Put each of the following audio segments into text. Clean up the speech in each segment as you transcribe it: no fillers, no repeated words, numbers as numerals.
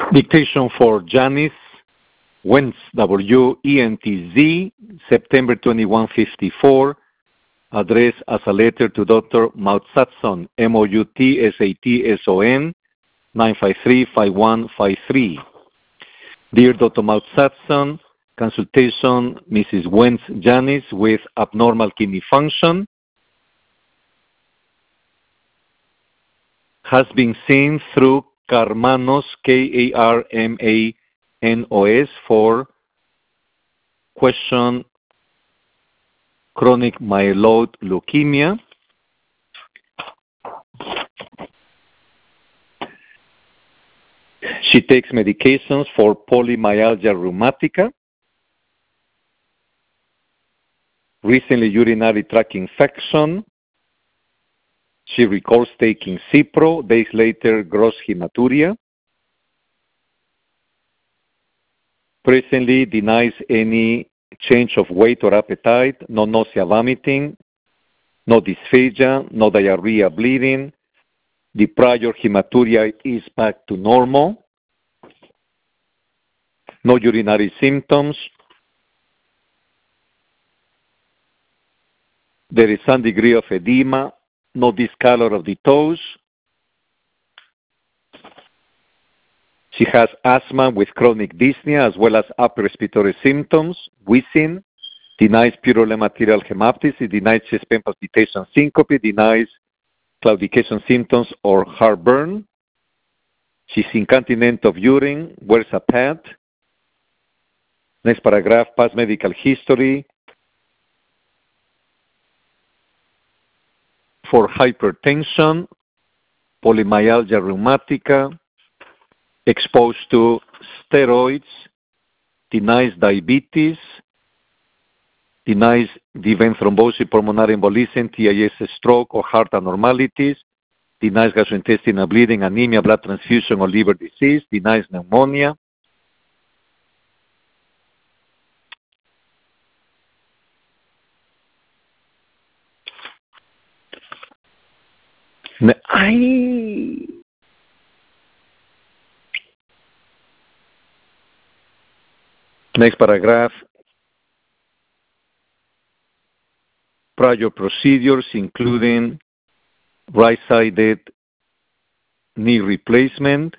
Dictation for Janice Wentz, W-E-N-T-Z, September 2154. Address as a letter to Dr. Moutsatson, M-O-U-T-S-A-T-S-O-N, 953-5153. Dear Dr. Moutsatson, consultation Mrs. Wentz Janice with abnormal kidney function has been seen through Karmanos, K-A-R-M-A-N-O-S, for question chronic myeloid leukemia. She takes medications for polymyalgia rheumatica, recently urinary tract infection. She recalls taking Cipro, days later gross hematuria. Presently denies any change of weight or appetite, no nausea, vomiting, no dysphagia, no diarrhea, bleeding. The prior hematuria is back to normal. No urinary symptoms. There is some degree of edema, no discolor of the toes. She has asthma with chronic dyspnea as well as upper respiratory symptoms, wheezing, denies pleural arterial hemoptysis, denies chest pain palpitation syncope, denies claudication symptoms or heartburn. She's incontinent of urine, wears a pad. Next paragraph, past medical history for hypertension, polymyalgia rheumatica, exposed to steroids, denies diabetes, denies the vein thrombosis, pulmonary embolism, TIS, stroke, or heart abnormalities, denies gastrointestinal bleeding, anemia, blood transfusion, or liver disease, denies pneumonia. Next paragraph. Prior procedures including right-sided knee replacement,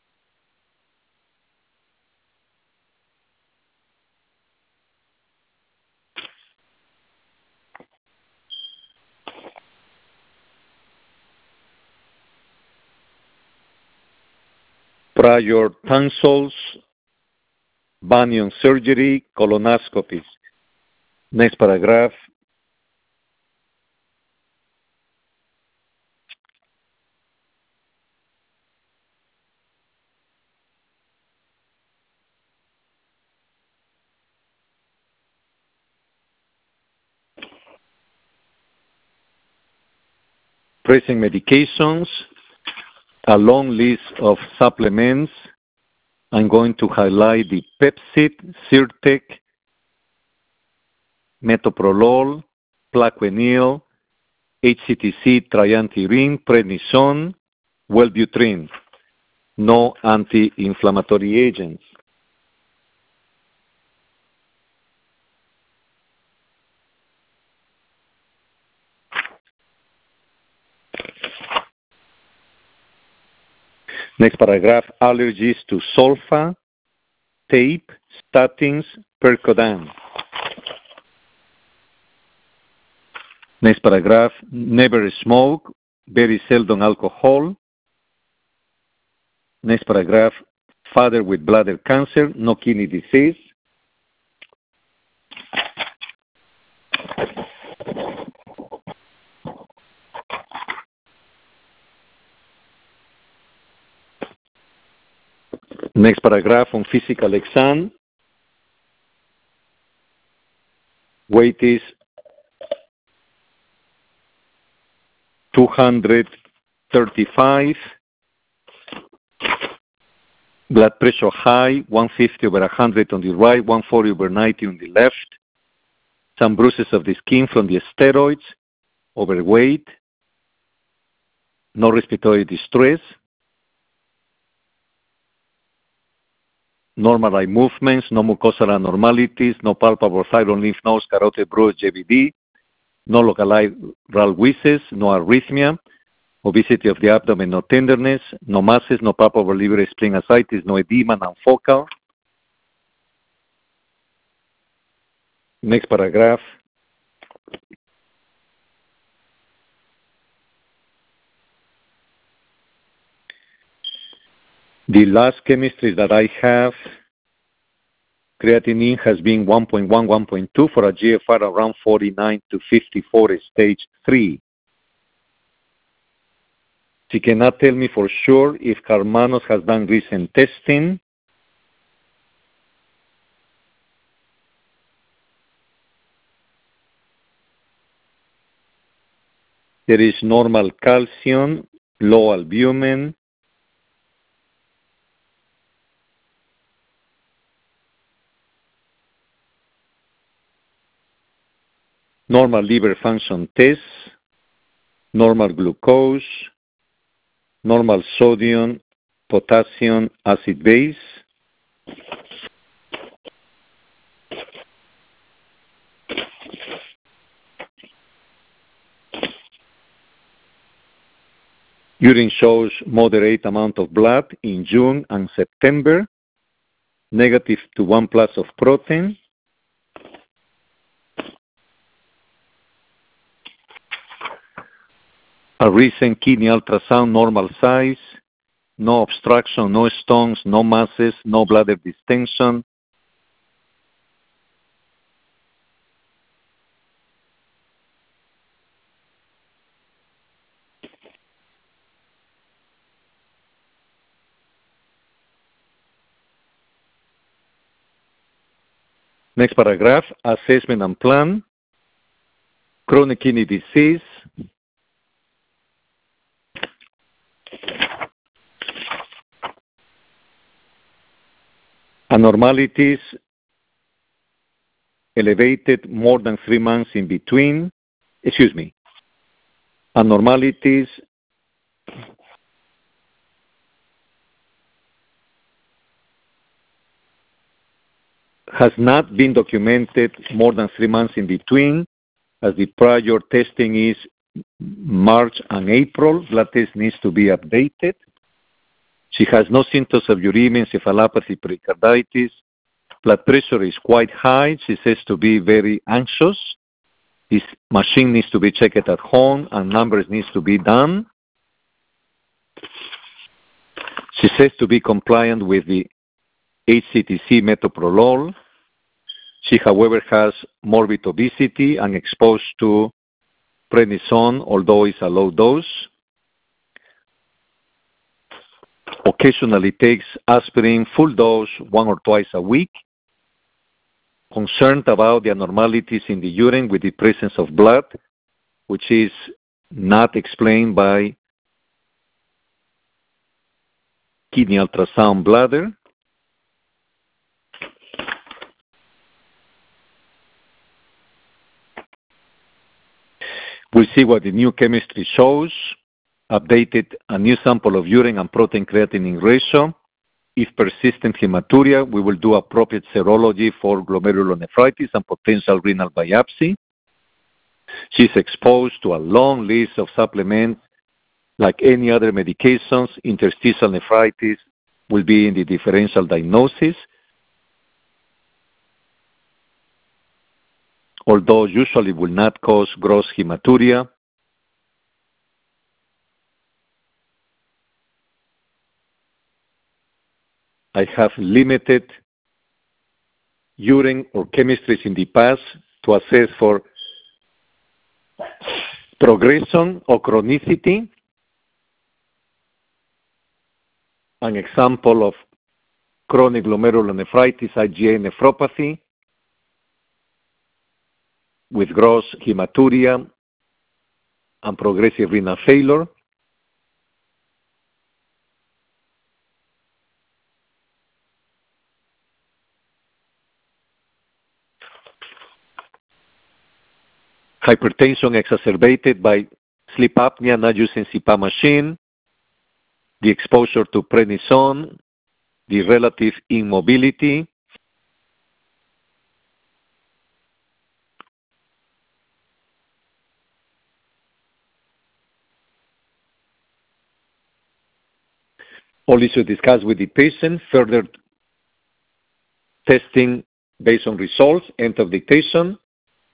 prior tonsils, bunion surgery, colonoscopies. Next paragraph. Present medications, a long list of supplements. I'm going to highlight the Pepcid, Zyrtec, metoprolol, Plaquenil, HCTC, triantirin, prednisone, Wellbutrin. No anti-inflammatory agents. Next paragraph, allergies to sulfa, tape, statins, Percodan. Next paragraph, never smoke, very seldom alcohol. Next paragraph, father with bladder cancer, no kidney disease. Next paragraph on physical exam. Weight is 235. Blood pressure high, 150 over 100 on the right, 140 over 90 on the left. Some bruises of the skin from the steroids, overweight, no respiratory distress. normal eye movements, no mucosal abnormalities, no palpable thyroid lymph nodes, carotid bruise, JVD, no localized wheezes, no arrhythmia, obesity of the abdomen, no tenderness, no masses, no palpable liver spleen ascites, no edema, non-focal. Next paragraph. The last chemistry that I have, creatinine has been 1.1, 1.2 for a GFR around 49 to 54, stage 3. She cannot tell me for sure if Karmanos has done recent testing. There is normal calcium, low albumin, normal liver function tests, normal glucose, normal sodium, potassium, acid base. Urine shows moderate amount of blood in June and September, negative to 1 plus of protein. A recent kidney ultrasound, normal size, no obstruction, no stones, no masses, no bladder distension. Next paragraph, assessment and plan. Chronic kidney disease. Abnormalities elevated more than 3 months in between. Abnormalities has not been documented more than 3 months in between, as the prior testing is March and April. Blood test needs to be updated. She has no symptoms of uremia, encephalopathy, pericarditis. Blood pressure is quite high. She says to be very anxious. This machine needs to be checked at home and numbers needs to be done. She says to be compliant with the HCTC metoprolol. She, however, has morbid obesity and exposed to prednisone, although it's a low dose. Occasionally takes aspirin full dose 1 or twice a week. Concerned about the abnormalities in the urine with the presence of blood, which is not explained by kidney ultrasound bladder. We'll see what the new chemistry shows. Updated a new sample of urine and protein creatinine ratio. If persistent hematuria, we will do appropriate serology for glomerulonephritis and potential renal biopsy. She's exposed to a long list of supplements. Like any other medications, interstitial nephritis will be in the differential diagnosis, although usually will not cause gross hematuria. I have limited urine or chemistries in the past to assess for progression or chronicity. An example of chronic glomerulonephritis, IgA nephropathy, with gross hematuria and progressive renal failure. Hypertension exacerbated by sleep apnea, not using CPAP machine, the exposure to prednisone, the relative immobility, also discuss with the patient further testing based on results, end of dictation,